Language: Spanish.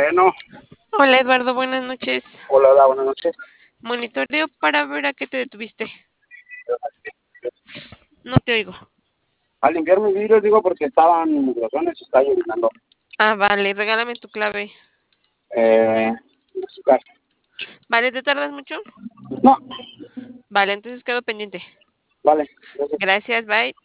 Bueno, Hola Eduardo, buenas noches. hola, hola, buenas noches. Monitoreo para ver a qué te detuviste. No te oigo. Al limpiar mis vidrios, digo, porque estaban mugrosones y está llovinando. Ah, vale, regálame tu clave. Eh, Azúcar. Vale, ¿te tardas mucho? No, Vale, entonces quedo pendiente. vale, gracias. Gracias, bye.